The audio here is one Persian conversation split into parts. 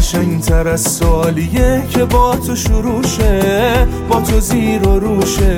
قشنگتر از سالیه که با تو شروع شه، با تو زیر و روشه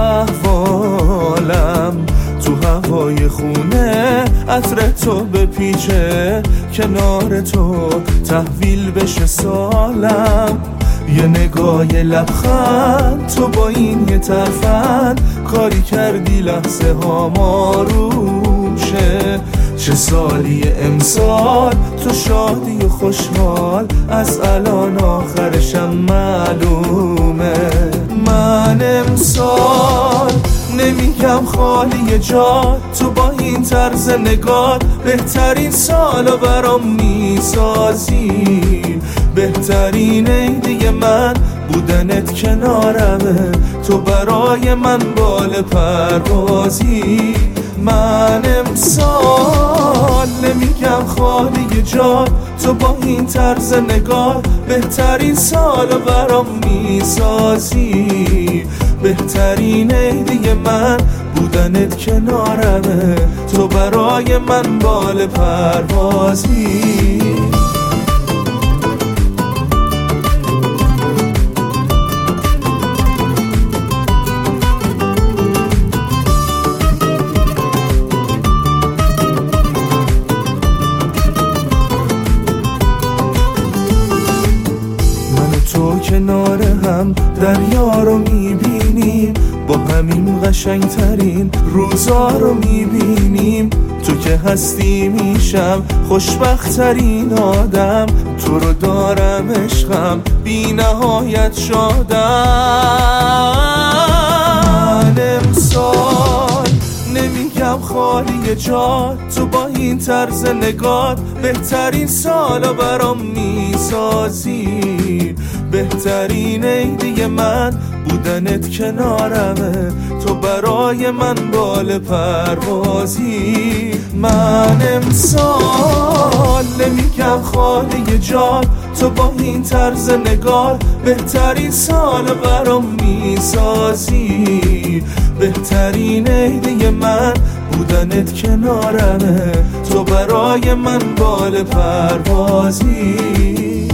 احوالم. تو هوای خونه عطر تو بپیچه، کنار تو تحویل بشه سالم. یه نگاه لبخند تو با این یه ترفند، کاری کردی لحظه ها ماروشه. چه سالی امسال تو شادی و خوشحال، از الان آخرشم معلومه. من امسال نمیگم خالی جا، تو با این طرز نگاه بهترین سالو برام میسازی. بهترین ایده من بودنت کنارمه، تو برای من بال پروازی. من امسال نمیگم خالی جا، تو با این طرز نگاه بهترین سالو برام میسازی. بهترین ایده من بودنت کنارمه، تو برای من بال پروازی. تو کنار هم دریا رو میبینیم، با همین قشنگترین روزا رو میبینیم. تو که هستی میشم خوشبختترین آدم، تو رو دارم عشقم بی نهایت شادم. من امسال نمیگم خالی جا، تو با این طرز نگاه بهترین سالو برام میسازی. بهترین ایده من بودنت کنارمه، تو برای من بال پروازی. من امسال نمیگم خالی جا، تو با این طرز نگاه بهترین سالو برام میسازی. بهترین ایده من بودنت کنارمه، تو برای من بال پروازی.